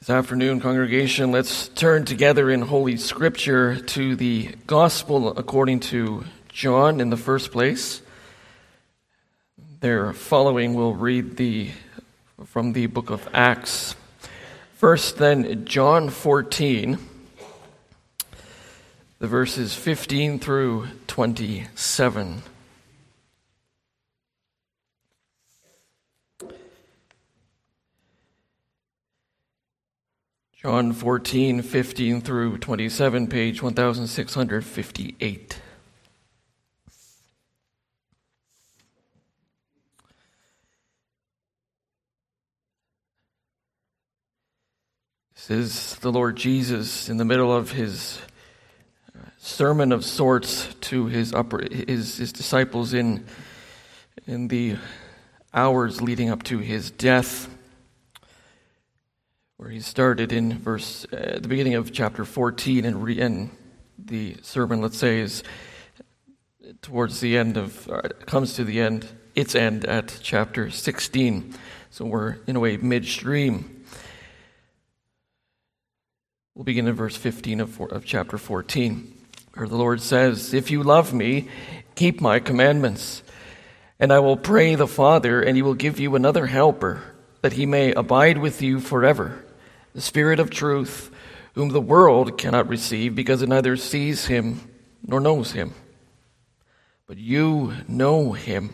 This afternoon, congregation, let's turn together in Holy Scripture to the Gospel according to John in the first place. There following, we'll read from the book of Acts. First, then, John 14, the verses 15 through 27. John 14, 15 through 27, page 1658. This is the Lord Jesus in the middle of his sermon of sorts to his disciples in the hours leading up to his death, where he started in the beginning of chapter 14, and the sermon, let's say, is towards the end comes to the end, its end at chapter 16. So we're in a way midstream. We'll begin in verse 15 of chapter 14, where the Lord says, "If you love me, keep my commandments, and I will pray the Father, and he will give you another helper, that he may abide with you forever, the Spirit of truth, whom the world cannot receive, because it neither sees him nor knows him. But you know him,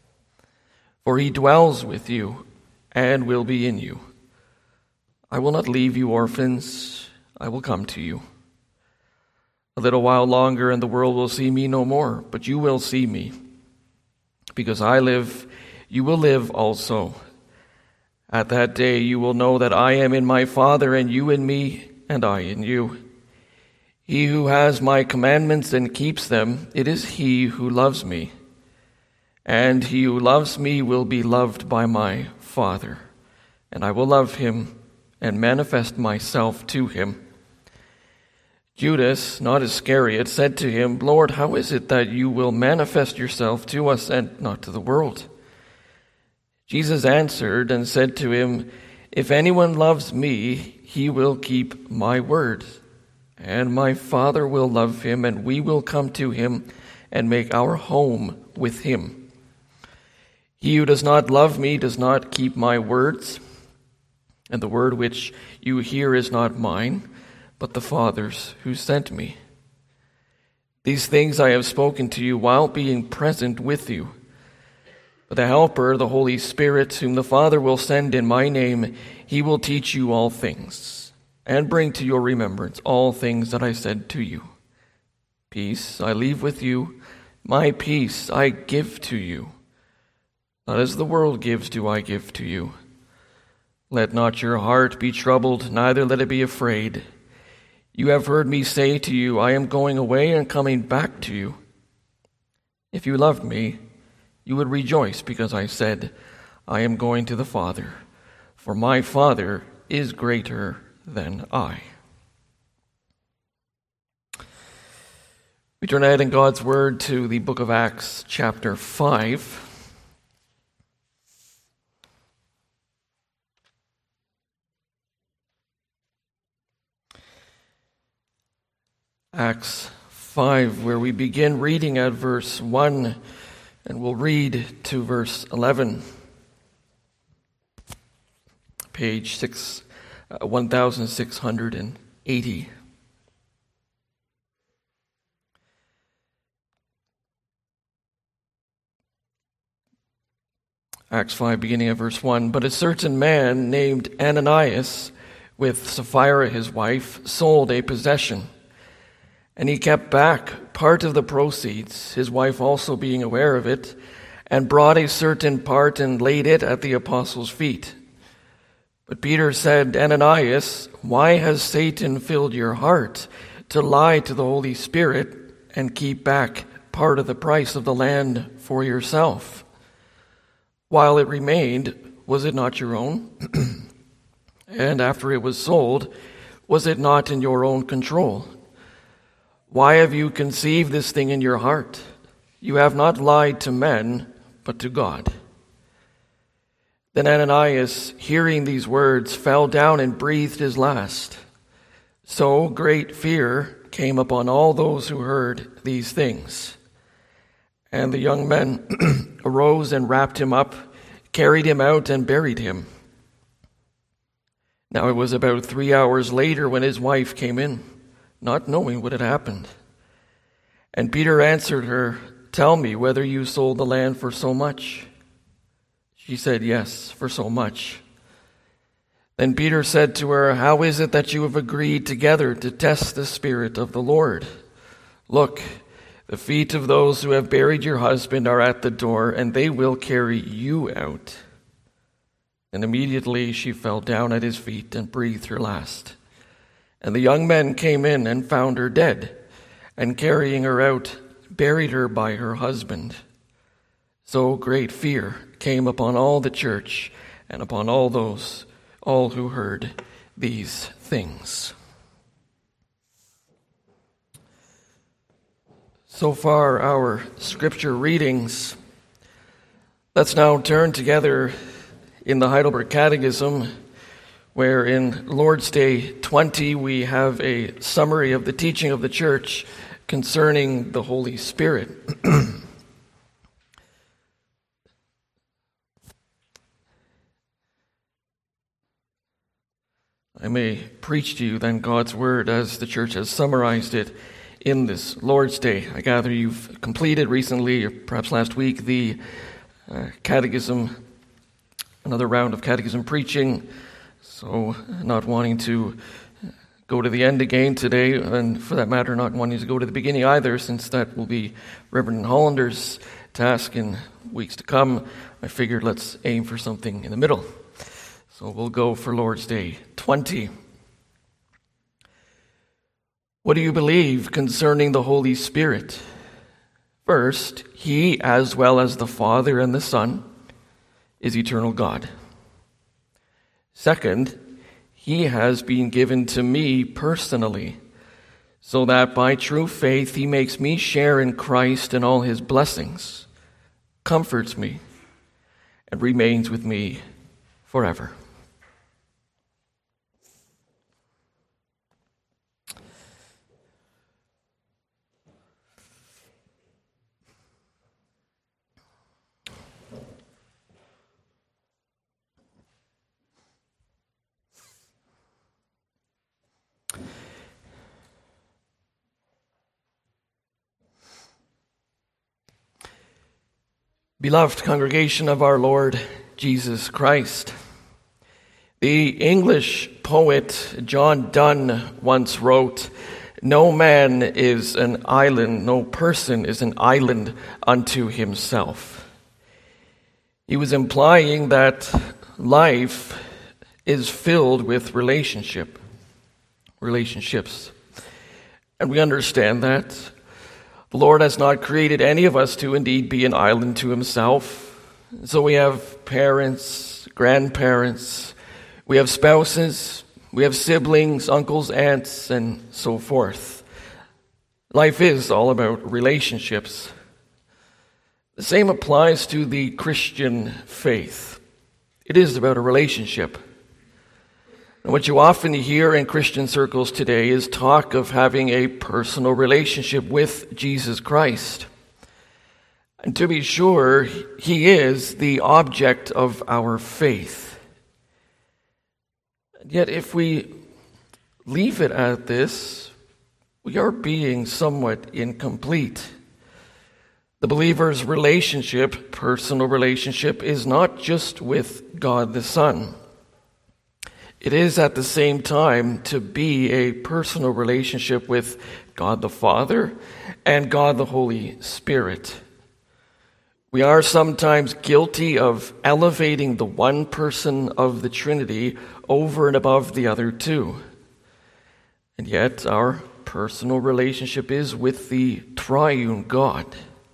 for he dwells with you and will be in you. I will not leave you orphans, I will come to you. A little while longer, and the world will see me no more, but you will see me. Because I live, you will live also. At that day you will know that I am in my Father, and you in me, and I in you. He who has my commandments and keeps them, it is he who loves me. And he who loves me will be loved by my Father, and I will love him and manifest myself to him." Judas, not Iscariot, said to him, "Lord, how is it that you will manifest yourself to us and not to the world?" Jesus answered and said to him, "If anyone loves me, he will keep my word, and my Father will love him, and we will come to him and make our home with him. He who does not love me does not keep my words, and the word which you hear is not mine, but the Father's who sent me. These things I have spoken to you while being present with you. But the Helper, the Holy Spirit, whom the Father will send in my name, he will teach you all things, and bring to your remembrance all things that I said to you. Peace I leave with you, my peace I give to you. Not as the world gives do I give to you. Let not your heart be troubled, neither let it be afraid. You have heard me say to you, I am going away and coming back to you. If you loved me, you would rejoice because I said, I am going to the Father, for my Father is greater than I." We turn ahead in God's Word to the book of Acts, chapter 5. Acts 5, where we begin reading at verse 1, and we'll read to verse 11, page 1680. Acts 5, beginning at verse 1. "But a certain man named Ananias, with Sapphira his wife, sold a possession. And he kept back part of the proceeds, his wife also being aware of it, and brought a certain part and laid it at the apostles' feet. But Peter said, Ananias, why has Satan filled your heart to lie to the Holy Spirit and keep back part of the price of the land for yourself? While it remained, was it not your own? And after it was sold, was it not in your own control? Why have you conceived this thing in your heart? You have not lied to men, but to God. Then Ananias, hearing these words, fell down and breathed his last. So great fear came upon all those who heard these things. And the young men arose and wrapped him up, carried him out, and buried him. Now it was about 3 hours later when his wife came in, not knowing what had happened. And Peter answered her, "Tell me whether you sold the land for so much." She said, "Yes, for so much." Then Peter said to her, "How is it that you have agreed together to test the Spirit of the Lord? Look, the feet of those who have buried your husband are at the door, and they will carry you out." And immediately she fell down at his feet and breathed her last. And the young men came in and found her dead, and carrying her out, buried her by her husband. So great fear came upon all the church and upon all who heard these things. So far, our scripture readings. Let's now turn together in the Heidelberg Catechism, where in Lord's Day 20 we have a summary of the teaching of the Church concerning the Holy Spirit. I may preach to you then God's Word as the Church has summarized it in this Lord's Day. I gather you've completed recently, or perhaps last week, the catechism, another round of catechism preaching, so not wanting to go to the end again today, and for that matter, not wanting to go to the beginning either, since that will be Reverend Hollander's task in weeks to come. I figured let's aim for something in the middle. So we'll go for Lord's Day 20. What do you believe concerning the Holy Spirit? First, He, as well as the Father and the Son, is eternal God. Second, He has been given to me personally, so that by true faith He makes me share in Christ and all His blessings, comforts me, and remains with me forever. Beloved congregation of our Lord Jesus Christ, the English poet John Donne once wrote, "No man is an island, no person is an island unto himself." He was implying that life is filled with relationships. And we understand that. The Lord has not created any of us to indeed be an island to himself. So we have parents, grandparents, we have spouses, we have siblings, uncles, aunts, and so forth. Life is all about relationships. The same applies to the Christian faith. It is about a relationship. And what you often hear in Christian circles today is talk of having a personal relationship with Jesus Christ. And to be sure, He is the object of our faith. And yet, if we leave it at this, we are being somewhat incomplete. The believer's relationship, personal relationship, is not just with God the Son. It is at the same time to be a personal relationship with God the Father and God the Holy Spirit. We are sometimes guilty of elevating the one person of the Trinity over and above the other two. And yet our personal relationship is with the triune God.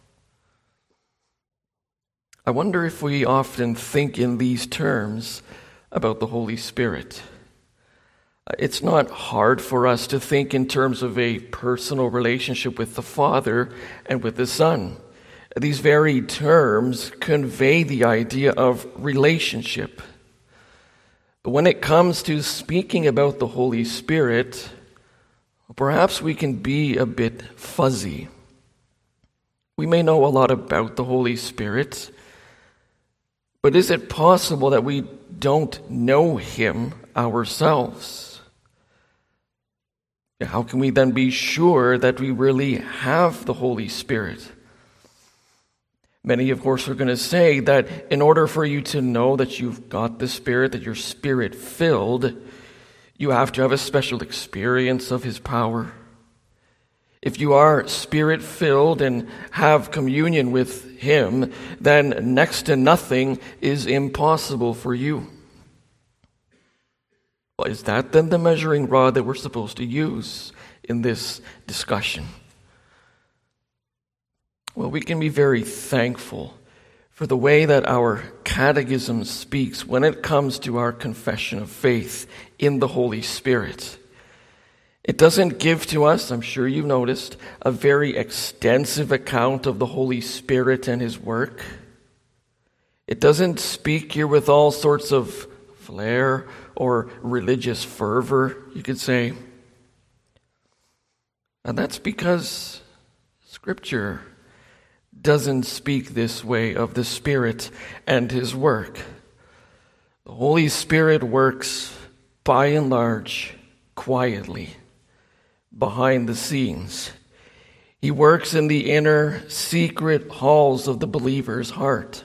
I wonder if we often think in these terms about the Holy Spirit. It's not hard for us to think in terms of a personal relationship with the Father and with the Son. These very terms convey the idea of relationship. But when it comes to speaking about the Holy Spirit, perhaps we can be a bit fuzzy. We may know a lot about the Holy Spirit, but is it possible that we don't know Him ourselves? How can we then be sure that we really have the Holy Spirit? Many, of course, are going to say that in order for you to know that you've got the Spirit, that you're Spirit-filled, you have to have a special experience of His power. If you are Spirit-filled and have communion with Him, then next to nothing is impossible for you. Well, is that then the measuring rod that we're supposed to use in this discussion? Well, we can be very thankful for the way that our catechism speaks when it comes to our confession of faith in the Holy Spirit. It doesn't give to us, I'm sure you've noticed, a very extensive account of the Holy Spirit and His work. It doesn't speak here with all sorts of flair or religious fervor, you could say. And that's because Scripture doesn't speak this way of the Spirit and His work. The Holy Spirit works, by and large, quietly, behind the scenes. He works in the inner, secret halls of the believer's heart.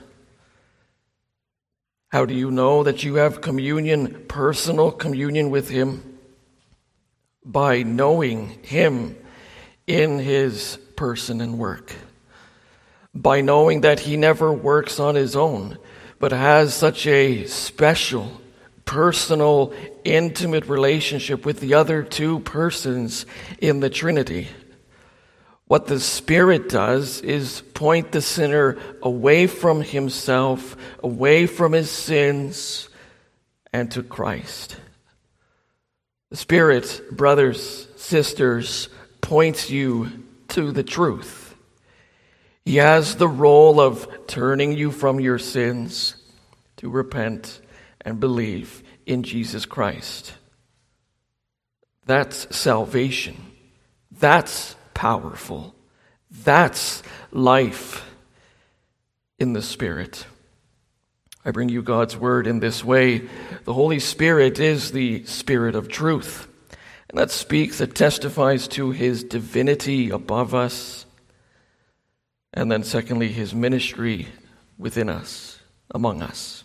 How do you know that you have communion, personal communion with Him? By knowing Him in His person and work. By knowing that He never works on His own, but has such a special, personal, intimate relationship with the other two persons in the Trinity. What the Spirit does is point the sinner away from himself, away from his sins, and to Christ. The Spirit, brothers, sisters, points you to the truth. He has the role of turning you from your sins to repent and believe in Jesus Christ. That's salvation. That's powerful. That's life in the Spirit. I bring you God's word in this way. The Holy Spirit is the Spirit of truth. And that speaks, that testifies to His divinity above us. And then secondly, His ministry within us, among us.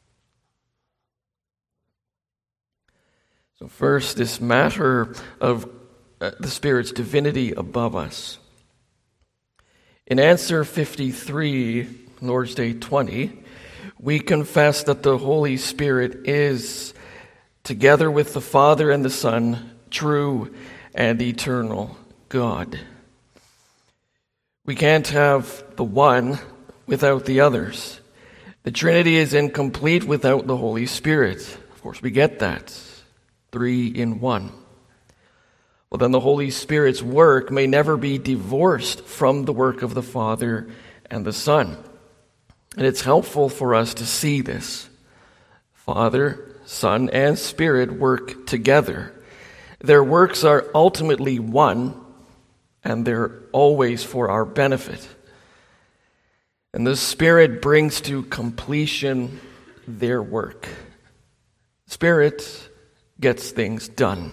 So first, this matter of the Spirit's divinity above us. In answer 53, Lord's Day 20, we confess that the Holy Spirit is, together with the Father and the Son, true and eternal God. We can't have the one without the others. The Trinity is incomplete without the Holy Spirit. Of course, we get that. 3 in 1. Well, then the Holy Spirit's work may never be divorced from the work of the Father and the Son. And it's helpful for us to see this. Father, Son, and Spirit work together. Their works are ultimately one, and they're always for our benefit. And the Spirit brings to completion their work. Spirit gets things done.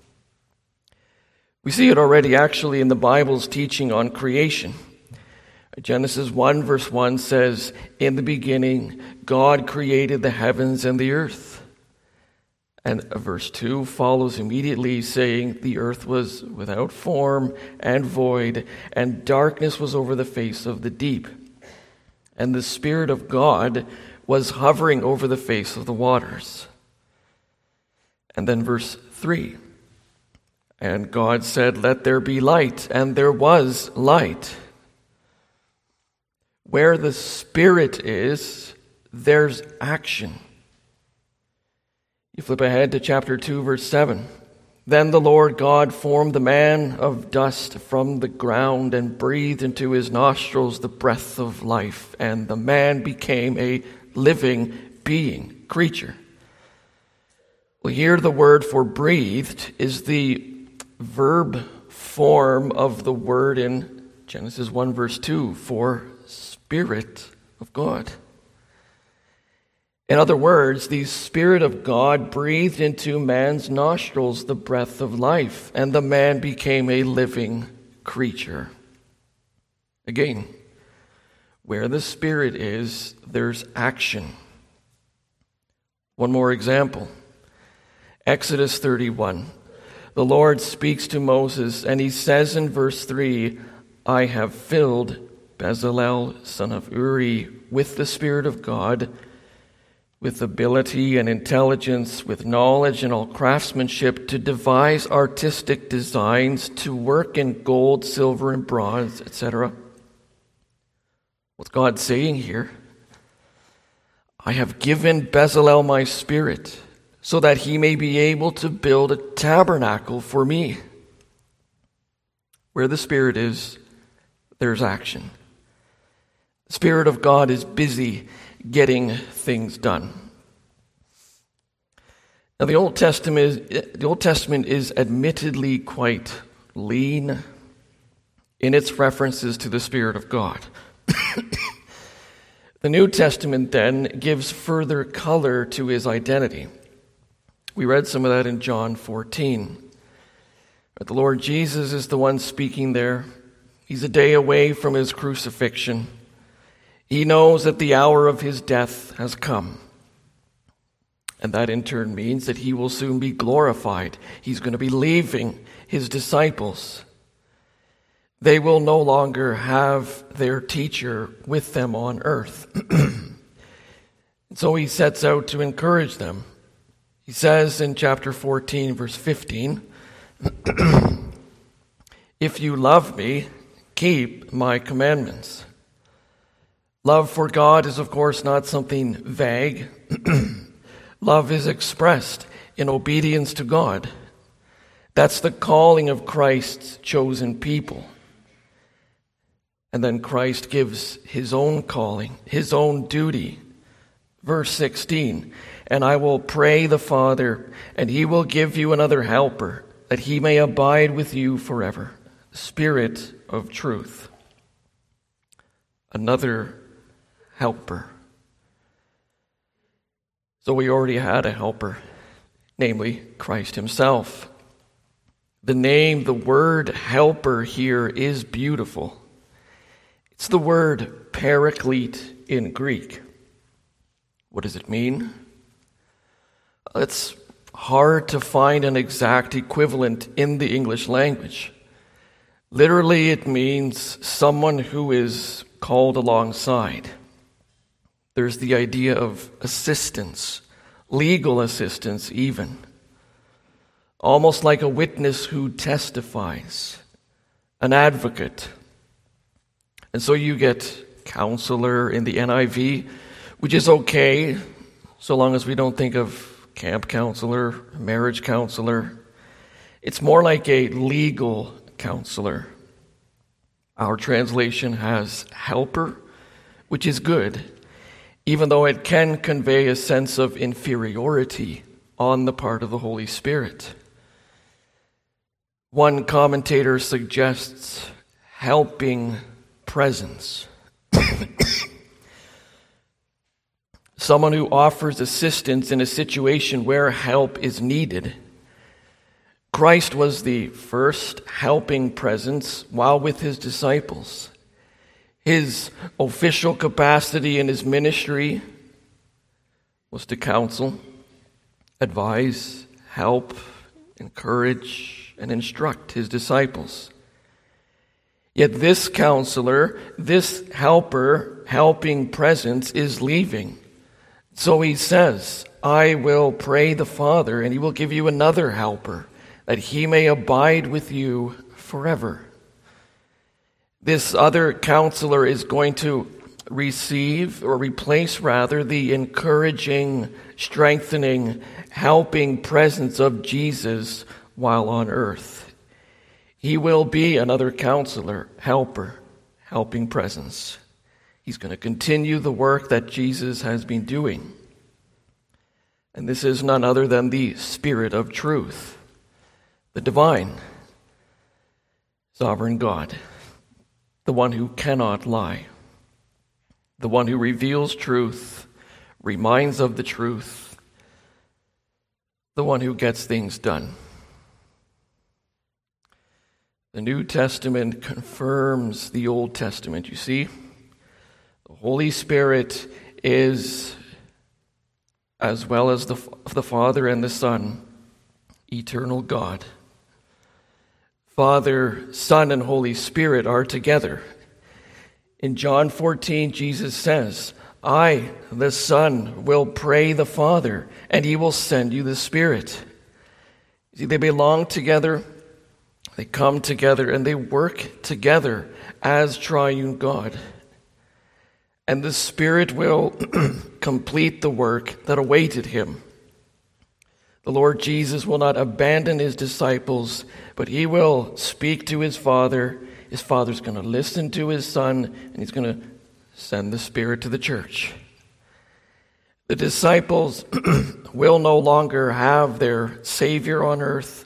We see it already actually in the Bible's teaching on creation. Genesis 1 verse 1 says, "In the beginning, God created the heavens and the earth." And verse 2 follows immediately saying, "The earth was without form and void, and darkness was over the face of the deep. And the Spirit of God was hovering over the face of the waters." And then verse 3, "And God said, 'Let there be light,' and there was light." Where the Spirit is, there's action. You flip ahead to chapter 2, verse 7. Then the Lord God formed the man of dust from the ground and breathed into his nostrils the breath of life, and the man became a living being, creature. Well, here the word for breathed is the verb form of the word in Genesis 1 verse 2 for Spirit of God. In other words, the Spirit of God breathed into man's nostrils the breath of life, and the man became a living creature. Again, where the Spirit is, there's action. One more example. Exodus 31. The Lord speaks to Moses, and he says in verse 3, I have filled Bezalel, son of Uri, with the Spirit of God, with ability and intelligence, with knowledge and all craftsmanship, to devise artistic designs, to work in gold, silver, and bronze, etc. What's God saying here? I have given Bezalel my Spirit, so that he may be able to build a tabernacle for me. Where the Spirit is, there's action. The Spirit of God is busy getting things done. Now, the Old Testament is admittedly quite lean in its references to the Spirit of God. The New Testament then gives further color to his identity. We read some of that in John 14. But the Lord Jesus is the one speaking there. He's a day away from his crucifixion. He knows that the hour of his death has come. And that in turn means that he will soon be glorified. He's going to be leaving his disciples. They will no longer have their teacher with them on earth. So he sets out to encourage them. He says in chapter 14, verse 15, if you love me, keep my commandments. Love for God is, of course, not something vague. Love is expressed in obedience to God. That's the calling of Christ's chosen people. And then Christ gives his own calling, his own duty. Verse 16, and I will pray the Father, and he will give you another helper, that he may abide with you forever, the Spirit of truth. Another helper. So we already had a helper, namely Christ himself. The name, the word helper here is beautiful. It's the word paraclete in Greek. What does it mean? It's hard to find an exact equivalent in the English language. Literally, it means someone who is called alongside. There's the idea of assistance, legal assistance even. Almost like a witness who testifies, an advocate. And so you get counselor in the NIV, which is okay, so long as we don't think of camp counselor, marriage counselor. It's more like a legal counselor. Our translation has helper, which is good, even though it can convey a sense of inferiority on the part of the Holy Spirit. One commentator suggests helping presence. Someone who offers assistance in a situation where help is needed. Christ was the first helping presence while with his disciples. His official capacity in his ministry was to counsel, advise, help, encourage, and instruct his disciples. Yet this counselor, this helper, helping presence is leaving. So he says, I will pray the Father, and he will give you another helper, that he may abide with you forever. This other counselor is going to receive, or replace rather, the encouraging, strengthening, helping presence of Jesus while on earth. He will be another counselor, helper, helping presence. He's going to continue the work that Jesus has been doing. And this is none other than the Spirit of truth, the divine, sovereign God, the one who cannot lie, the one who reveals truth, reminds of the truth, the one who gets things done. The New Testament confirms the Old Testament. You see, the Holy Spirit is, as well as the Father and the Son, eternal God. Father, Son, and Holy Spirit are together. In John 14, Jesus says, I, the Son, will pray the Father, and he will send you the Spirit. See, they belong together, they come together, and they work together as triune God. And the Spirit will complete the work that awaited him. The Lord Jesus will not abandon his disciples, but he will speak to his Father. His Father's going to listen to his Son, and he's going to send the Spirit to the church. The disciples will no longer have their Savior on earth,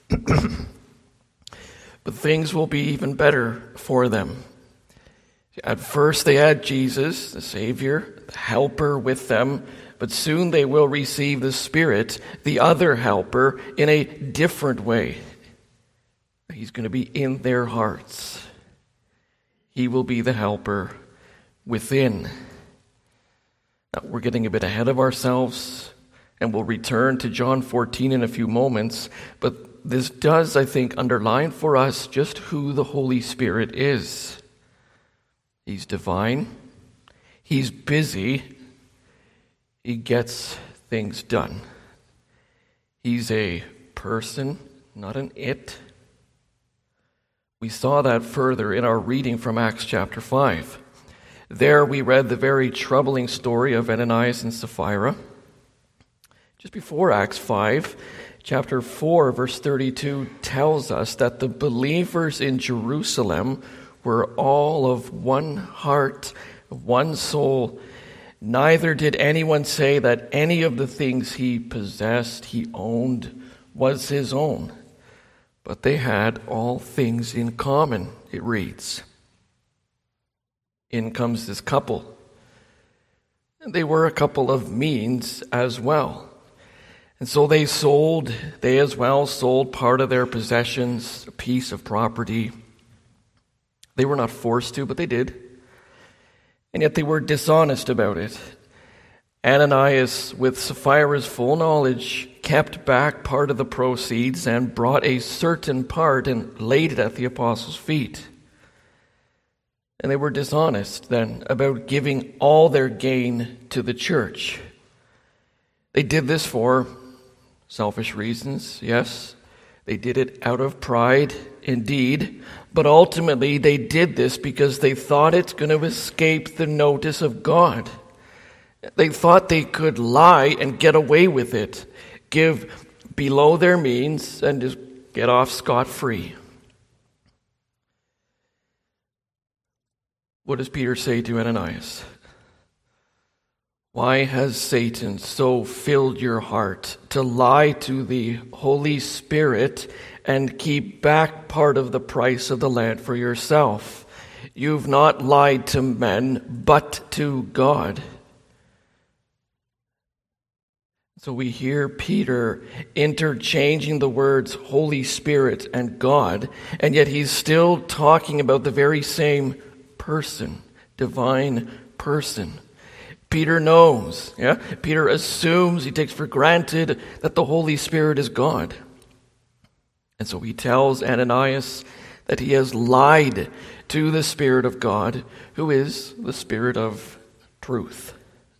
but things will be even better for them. At first they had Jesus, the Savior, the helper with them, but soon they will receive the Spirit, the other helper, in a different way. He's going to be in their hearts. He will be the helper within. Now, we're getting a bit ahead of ourselves, and we'll return to John 14 in a few moments, but this does, I think, underline for us just who the Holy Spirit is. He's divine. He's busy. He gets things done. He's a person, not an it. We saw that further in our reading from Acts chapter 5. There we read the very troubling story of Ananias and Sapphira. Just before Acts 5, chapter 4, verse 32 tells us that the believers in Jerusalem were all of one heart, one soul. Neither did anyone say that any of the things he possessed, he owned, was his own. But they had all things in common, it reads. In comes this couple. And they were a couple of means as well. And so they as well sold part of their possessions, a piece of property. They were not forced to, but they did. And yet they were dishonest about it. Ananias, with Sapphira's full knowledge, kept back part of the proceeds and brought a certain part and laid it at the apostles' feet. And they were dishonest then about giving all their gain to the church. They did this for selfish reasons, yes. They did it out of pride, indeed. But ultimately, they did this because they thought it's going to escape the notice of God. They thought they could lie and get away with it, give below their means, and just get off scot-free. What does Peter say to Ananias? Why has Satan so filled your heart to lie to the Holy Spirit and keep back part of the price of the land for yourself? You've not lied to men, but to God. So we hear Peter interchanging the words Holy Spirit and God, and yet he's still talking about the very same person, divine person. Peter knows, Peter assumes, he takes for granted that the Holy Spirit is God. And so he tells Ananias that he has lied to the Spirit of God, who is the Spirit of truth.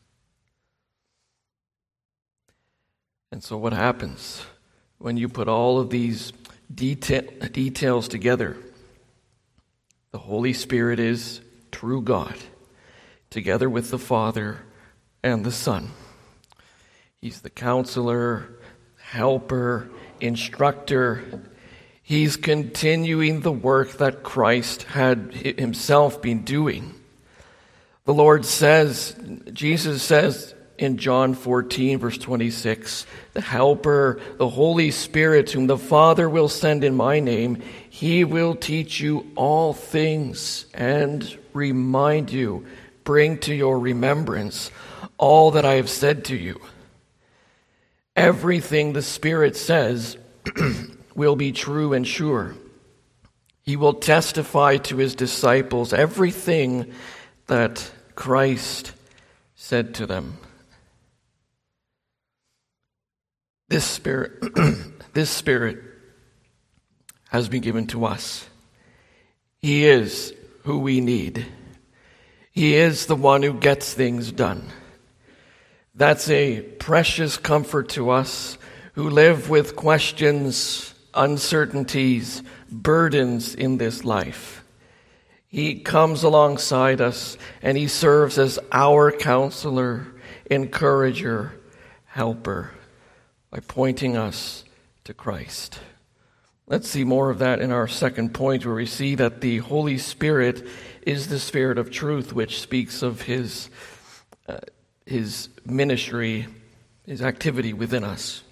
And so what happens when you put all of these details together? The Holy Spirit is true God, together with the Father and the Son. He's the counselor, helper. instructor. He's continuing the work that Christ had himself been doing. The Lord says, Jesus says in John 14, verse 26, the Helper, the Holy Spirit, whom the Father will send in my name, he will teach you all things and remind you, bring to your remembrance all that I have said to you. Everything the Spirit says will be true and sure. He will testify to his disciples everything that Christ said to them. This Spirit has been given to us. He is who we need. He is the one who gets things done. That's a precious comfort to us who live with questions, uncertainties, burdens in this life. He comes alongside us and he serves as our counselor, encourager, helper by pointing us to Christ. Let's see more of that in our second point, where we see that the Holy Spirit is the Spirit of truth, which speaks of his ministry, his activity within us.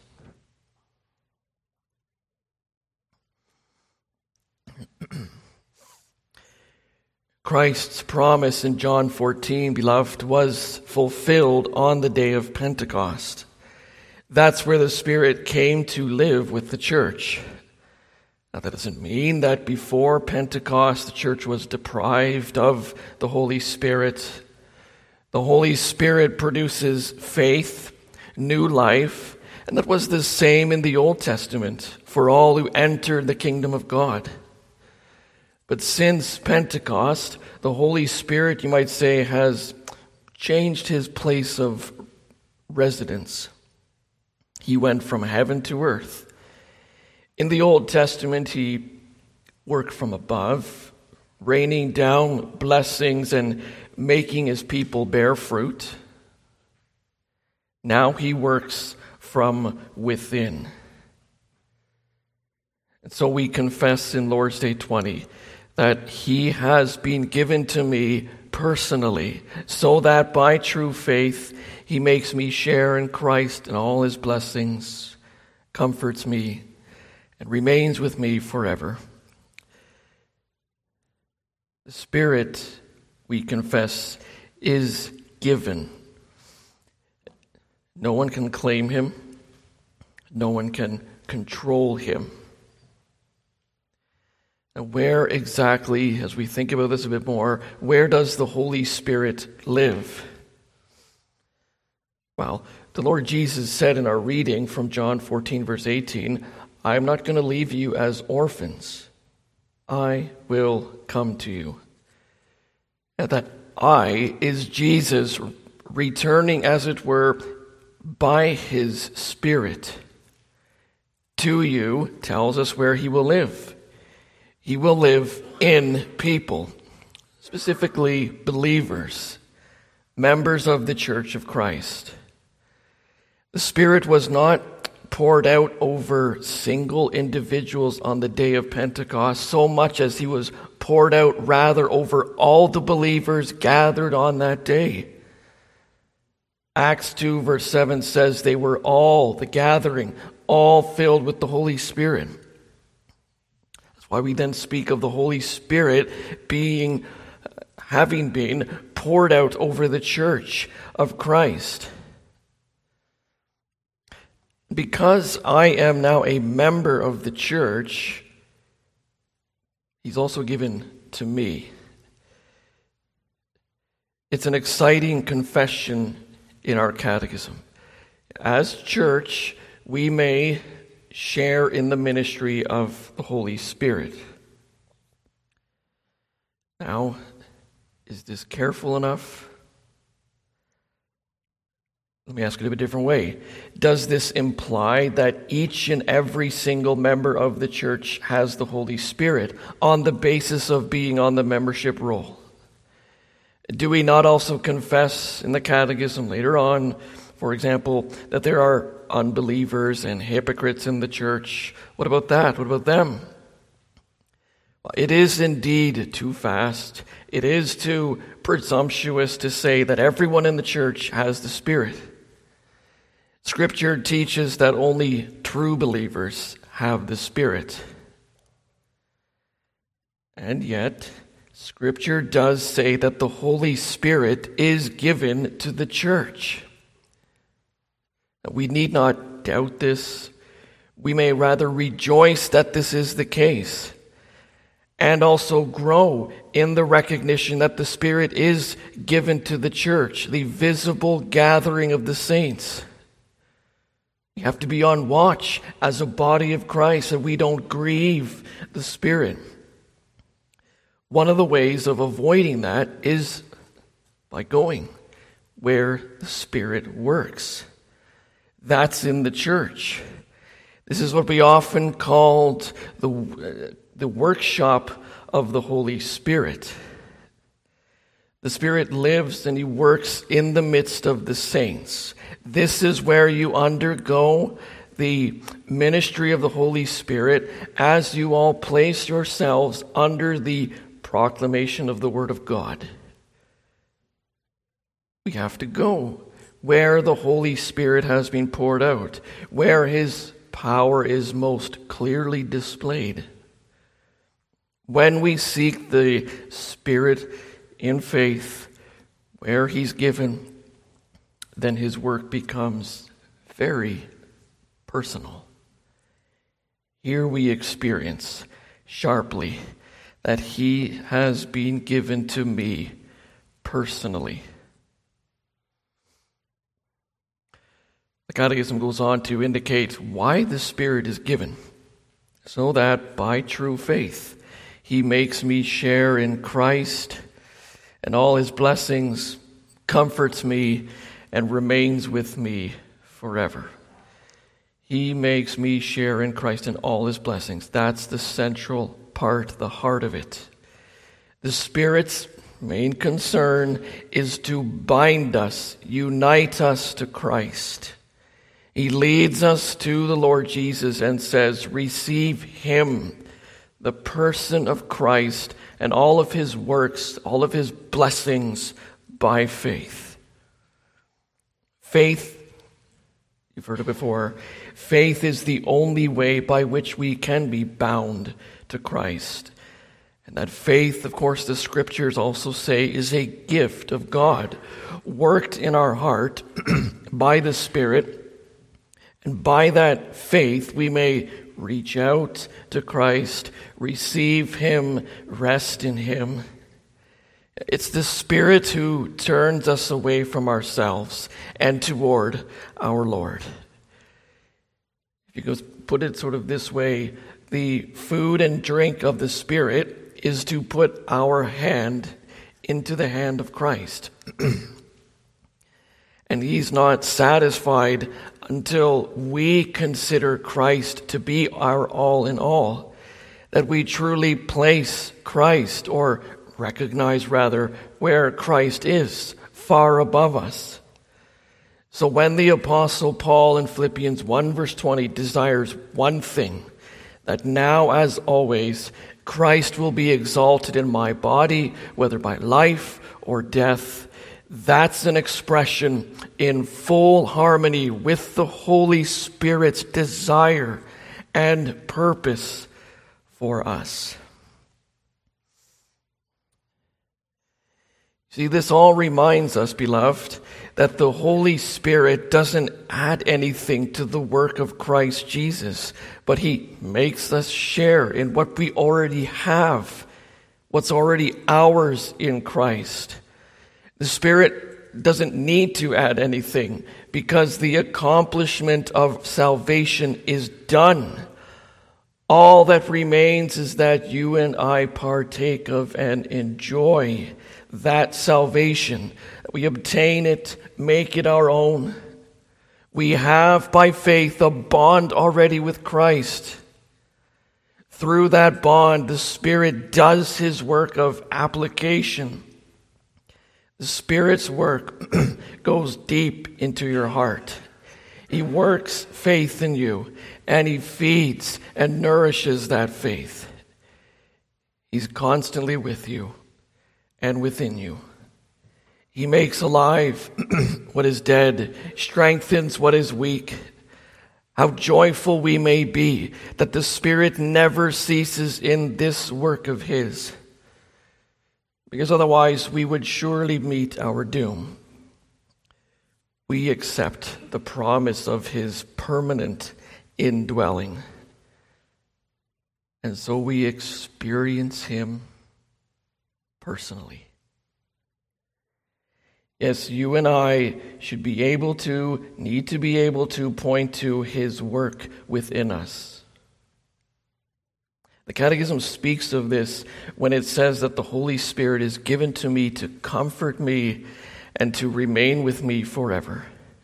Christ's promise in John 14, beloved, was fulfilled on the day of Pentecost. That's where the Spirit came to live with the church. Now, that doesn't mean that before Pentecost the church was deprived of the Holy Spirit. The Holy Spirit produces faith, new life, and that was the same in the Old Testament for all who entered the kingdom of God. But since Pentecost, the Holy Spirit, you might say, has changed his place of residence. He went from heaven to earth. In the Old Testament, he worked from above, raining down blessings and making his people bear fruit. Now he works from within. And so we confess in Lord's Day 20 that he has been given to me personally, so that by true faith he makes me share in Christ and all his blessings, comforts me, and remains with me forever. The Spirit, we confess, is given. No one can claim him. No one can control him. Now, where exactly, as we think about this a bit more, where does the Holy Spirit live? Well, the Lord Jesus said in our reading from John 14, verse 18, I am not going to leave you as orphans. I will come to you. And that I is Jesus returning, as it were, by his Spirit to you, tells us where he will live. He will live in people, specifically believers, members of the Church of Christ. The Spirit was not poured out over single individuals on the day of Pentecost so much as he was poured out rather over all the believers gathered on that day. Acts 2 verse 7 says they were all, the gathering, all filled with the Holy Spirit. That's why we then speak of the Holy Spirit having been poured out over the church of Christ. Because I am now a member of the church, he's also given to me. It's an exciting confession in our catechism. As church, we may share in the ministry of the Holy Spirit. Now, is this careful enough? Let me ask it a bit different way. Does this imply that each and every single member of the church has the Holy Spirit on the basis of being on the membership roll? Do we not also confess in the catechism later on, for example, that there are unbelievers and hypocrites in the church. What about that? What about them? It is indeed too fast. It is too presumptuous to say that everyone in the church has the Spirit. Scripture teaches that only true believers have the Spirit. And yet, Scripture does say that the Holy Spirit is given to the church. We need not doubt this. We may rather rejoice that this is the case, and also grow in the recognition that the Spirit is given to the church, the visible gathering of the saints. We have to be on watch as a body of Christ that we don't grieve the Spirit. One of the ways of avoiding that is by going where the Spirit works. That's in the church. This is what we often called the workshop of the Holy Spirit. The Spirit lives and He works in the midst of the saints. This is where you undergo the ministry of the Holy Spirit as you all place yourselves under the proclamation of the Word of God. We have to go where the Holy Spirit has been poured out, where His power is most clearly displayed. When we seek the Spirit in faith, where He's given, then His work becomes very personal. Here we experience sharply that He has been given to me personally. The Catechism goes on to indicate why the Spirit is given, so that by true faith He makes me share in Christ and all His blessings, comforts me, and remains with me forever. He makes me share in Christ and all His blessings. That's the central part, the heart of it. The Spirit's main concern is to bind us, unite us to Christ. He leads us to the Lord Jesus and says, receive Him, the person of Christ, and all of His works, all of His blessings by faith. Faith, you've heard it before, faith is the only way by which we can be bound to Christ. And that faith, of course, the Scriptures also say, is a gift of God, worked in our heart by the Spirit. And by that faith, we may reach out to Christ, receive Him, rest in Him. It's the Spirit who turns us away from ourselves and toward our Lord. If you go put it sort of this way, the food and drink of the Spirit is to put our hand into the hand of Christ. And He's not satisfied until we consider Christ to be our all in all, that we truly place Christ, or recognize rather, where Christ is, far above us. So when the Apostle Paul in Philippians 1 verse 20 desires one thing, that now as always Christ will be exalted in my body, whether by life or death, that's an expression in full harmony with the Holy Spirit's desire and purpose for us. See, this all reminds us, beloved, that the Holy Spirit doesn't add anything to the work of Christ Jesus, but He makes us share in what we already have, what's already ours in Christ. The Spirit doesn't need to add anything because the accomplishment of salvation is done. All that remains is that you and I partake of and enjoy that salvation. We obtain it, make it our own. We have by faith a bond already with Christ. Through that bond, the Spirit does His work of application. The Spirit's work goes deep into your heart. He works faith in you, and He feeds and nourishes that faith. He's constantly with you and within you. He makes alive what is dead, strengthens what is weak. How joyful we may be that the Spirit never ceases in this work of His, because otherwise we would surely meet our doom. We accept the promise of His permanent indwelling, and so we experience Him personally. Yes, you and I need to be able to point to His work within us. The Catechism speaks of this when it says that the Holy Spirit is given to me to comfort me and to remain with me forever.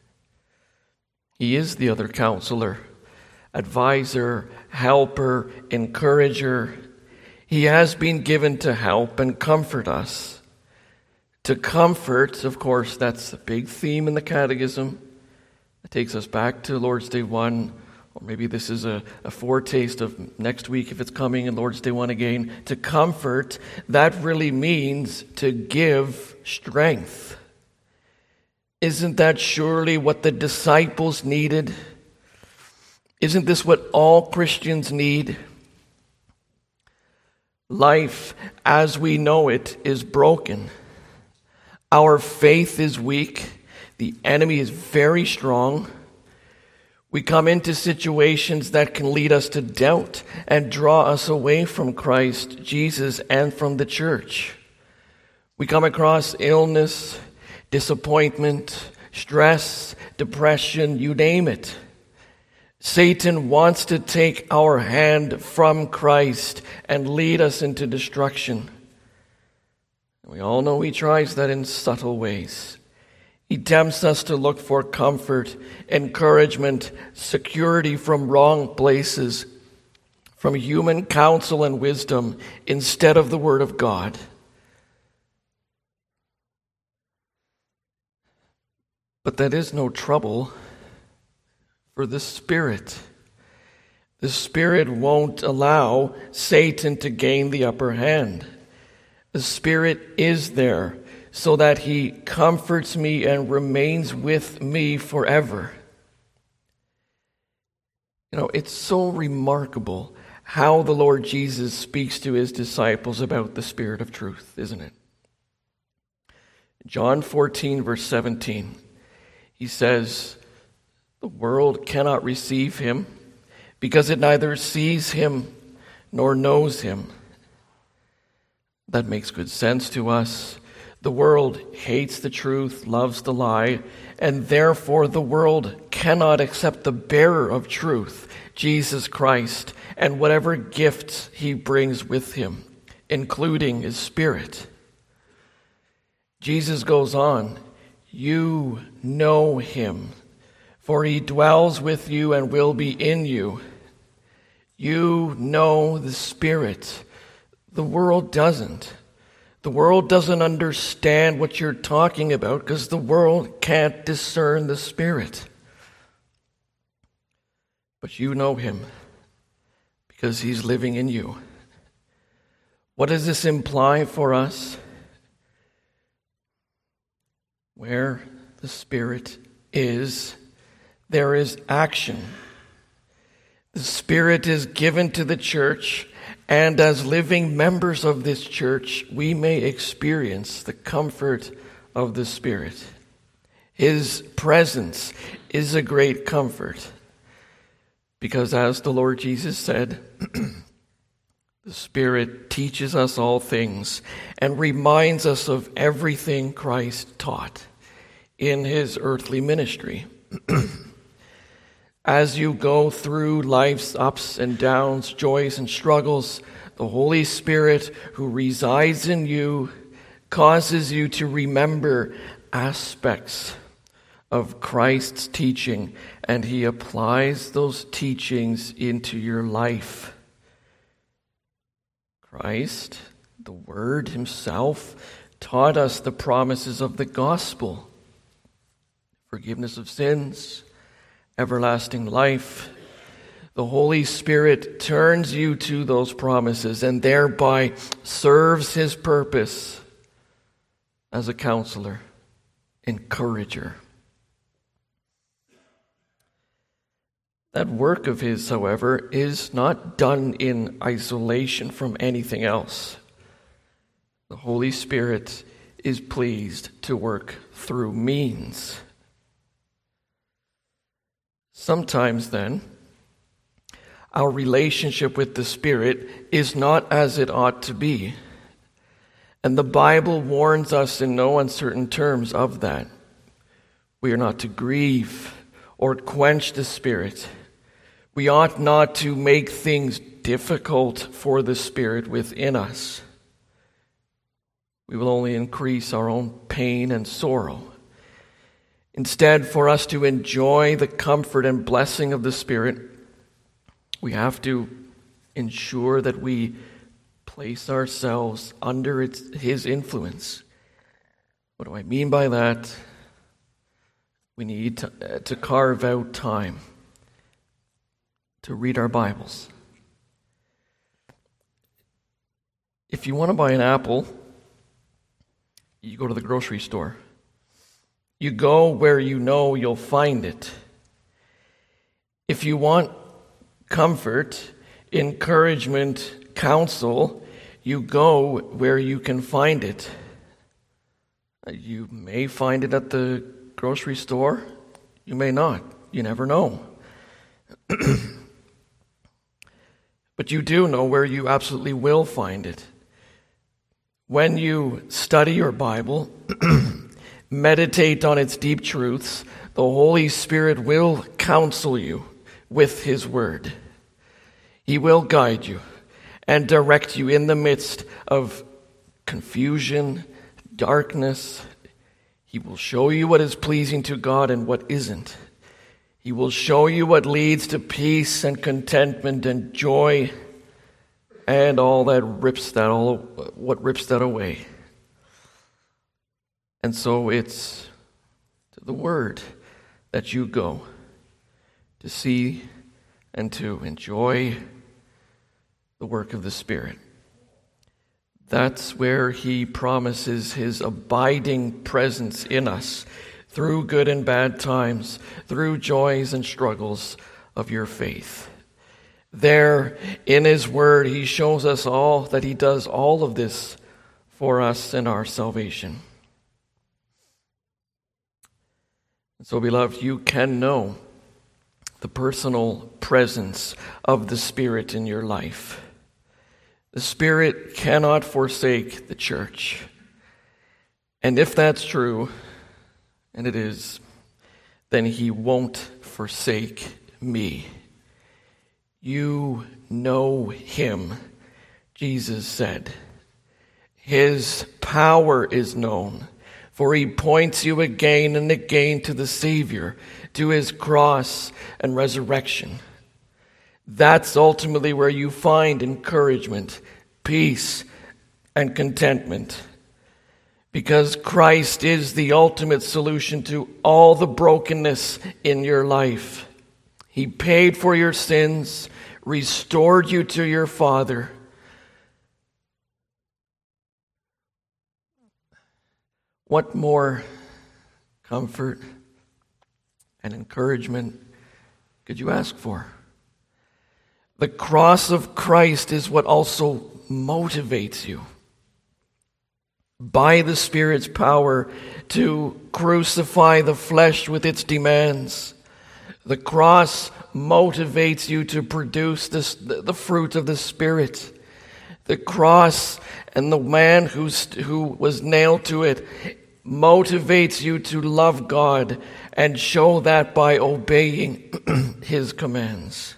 He is the other counselor, advisor, helper, encourager. He has been given to help and comfort us. To comfort, of course, that's a big theme in the Catechism. It takes us back to Lord's Day 1, or maybe this is a foretaste of next week if it's coming in Lord's Day 1 again. To comfort, that really means to give strength. Isn't that surely what the disciples needed? Isn't this what all Christians need? Life as we know it is broken. Our faith is weak. The enemy is very strong. We come into situations that can lead us to doubt and draw us away from Christ Jesus and from the church. We come across illness, disappointment, stress, depression, you name it. Satan wants to take our hand from Christ and lead us into destruction. We all know he tries that in subtle ways. He tempts us to look for comfort, encouragement, security from wrong places, from human counsel and wisdom instead of the Word of God. But that is no trouble for the Spirit. The Spirit won't allow Satan to gain the upper hand. The Spirit is there so that He comforts me and remains with me forever. You know, it's so remarkable how the Lord Jesus speaks to His disciples about the Spirit of truth, isn't it? John 14, verse 17, He says, "The world cannot receive Him because it neither sees Him nor knows Him." That makes good sense to us. The world hates the truth, loves the lie, and therefore the world cannot accept the bearer of truth, Jesus Christ, and whatever gifts He brings with Him, including His Spirit. Jesus goes on, "You know Him, for He dwells with you and will be in you. You know the Spirit. The world doesn't. The world doesn't understand what you're talking about because the world can't discern the Spirit. But you know Him because He's living in you." What does this imply for us? Where the Spirit is, there is action. The Spirit is given to the church, and as living members of this church, we may experience the comfort of the Spirit. His presence is a great comfort, because as the Lord Jesus said, the Spirit teaches us all things and reminds us of everything Christ taught in His earthly ministry. As you go through life's ups and downs, joys and struggles, the Holy Spirit who resides in you causes you to remember aspects of Christ's teaching, and He applies those teachings into your life. Christ, the Word Himself, taught us the promises of the gospel: forgiveness of sins, everlasting life. The Holy Spirit turns you to those promises and thereby serves his purpose as a counselor, encourager. That work of his, however, is not done in isolation from anything else. The Holy Spirit is pleased to work through means. Sometimes, then, our relationship with the Spirit is not as it ought to be. And the Bible warns us in no uncertain terms of that. We are not to grieve or quench the Spirit. We ought not to make things difficult for the Spirit within us. We will only increase our own pain and sorrow. Instead, for us to enjoy the comfort and blessing of the Spirit, we have to ensure that we place ourselves under his influence. What do I mean by that? We need to carve out time to read our Bibles. If you want to buy an apple, you go to the grocery store. You go where you know you'll find it. If you want comfort, encouragement, counsel, you go where you can find it. You may find it at the grocery store. You may not. You never know. But you do know where you absolutely will find it. When you study your Bible, meditate on its deep truths, the Holy Spirit will counsel you with his word. He will guide you and direct you in the midst of confusion, darkness. He will show you what is pleasing to God and what isn't. He will show you what leads to peace and contentment and joy and all that what rips that away. And so it's to the Word that you go to see and to enjoy the work of the Spirit. That's where he promises his abiding presence in us through good and bad times, through joys and struggles of your faith. There, in his word, he shows us all that he does all of this for us in our salvation. And so, beloved, you can know the personal presence of the Spirit in your life. The Spirit cannot forsake the church. And if that's true, and it is, then he won't forsake me. You know him, Jesus said. His power is known, for he points you again and again to the Savior, to his cross and resurrection. That's ultimately where you find encouragement, peace, and contentment. Because Christ is the ultimate solution to all the brokenness in your life. He paid for your sins, restored you to your Father. What more comfort and encouragement could you ask for? The cross of Christ is what also motivates you by the Spirit's power to crucify the flesh with its demands. The cross motivates you to produce the fruit of the Spirit. The cross and the man who was nailed to it motivates you to love God and show that by obeying his commands.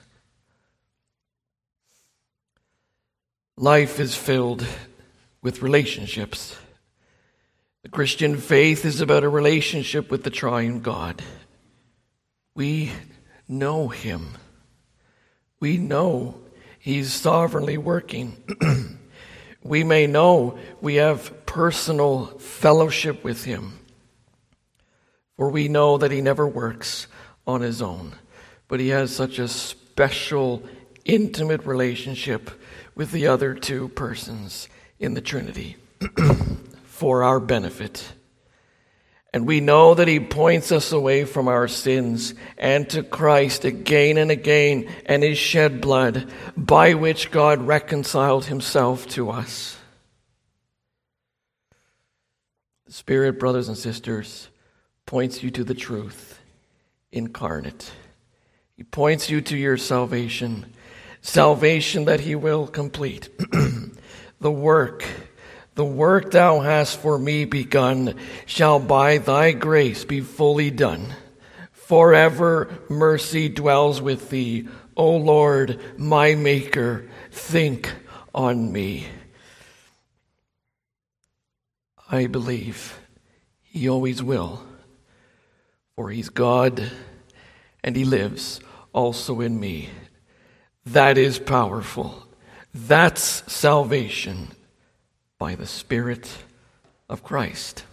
Life is filled with relationships. The Christian faith is about a relationship with the triune God. We know him. We know he's sovereignly working. we may know we have personal fellowship with him. For we know that he never works on his own, but he has such a special, intimate relationship with the other two persons in the Trinity for our benefit. And we know that he points us away from our sins and to Christ again and again, and his shed blood by which God reconciled himself to us. The Spirit, brothers and sisters, points you to the truth incarnate. He points you to your salvation that he will complete. The work thou hast for me begun shall by thy grace be fully done. Forever mercy dwells with thee, O Lord, my Maker, think on me. I believe he always will, for he's God and he lives also in me. That is powerful. That's salvation by the Spirit of Christ.